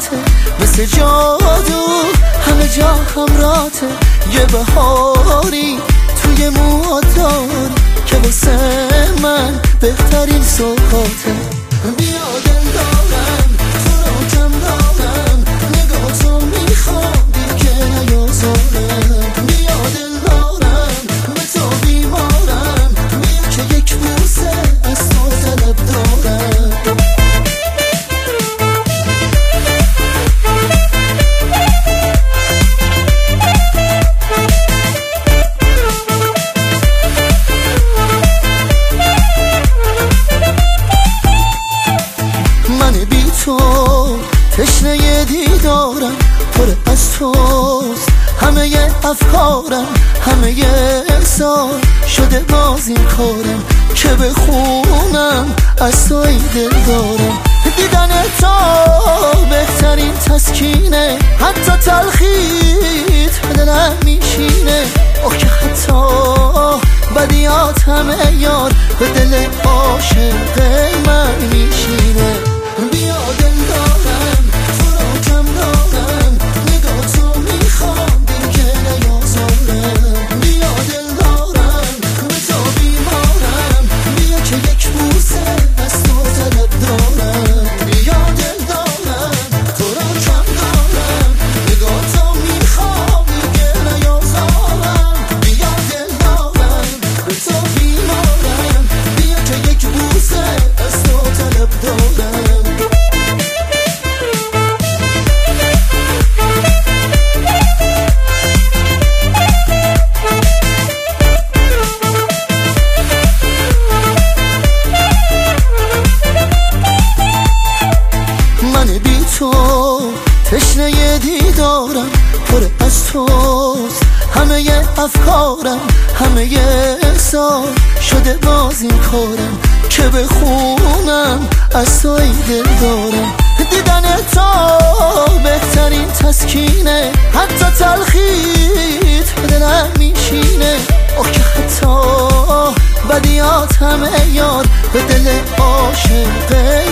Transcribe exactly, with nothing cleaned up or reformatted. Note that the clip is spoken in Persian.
همراته، مثل جادو همه جا همراته. یه بهاری توی موهات داری که واسه من بهترین سوقاته. بیا دل دارم تو رو کم دارم، نگاه تو میخوام دیگه نیازارم. بیا دل دارم به تو بیمارم، بیا که یک بوسه از تو طلب دارم. من بی تو تشنه دیدارم، پر از توست همه ی افکارم، همه ی سال شده باز این کارم که بخونم از تو ای دل دارم. دیدن تو بهترین تسکینه، حتی تلخیت به دلم میشینه. آخ که حتی بدیات همه یار به دل عاشق من میشینه. بیا دل دارم تو رو کم دارم، نگاه تو میخوام دیگه نیازارم. بیا دل دارم به تو بیمارم، بیا که یک بوسه از تو طلب دارم. بیا دل دارم تو رو کم دارم، نگاه تو میخوام دیگه نیازارم. بیا دل دارم به تو بیمارم، بیا که یک بوسه از تو طلب دارم. من بی تو تشنه دیدارم، پر از توست همه ی افکارم، همه ی سال شده باز این کارم که بخونم از تو ای دل دارم. دیدن تو بهترین تسکینه، حتی تلخیت به دلم میشینه. آخ که حتی بدیات همه یار به دل عاشق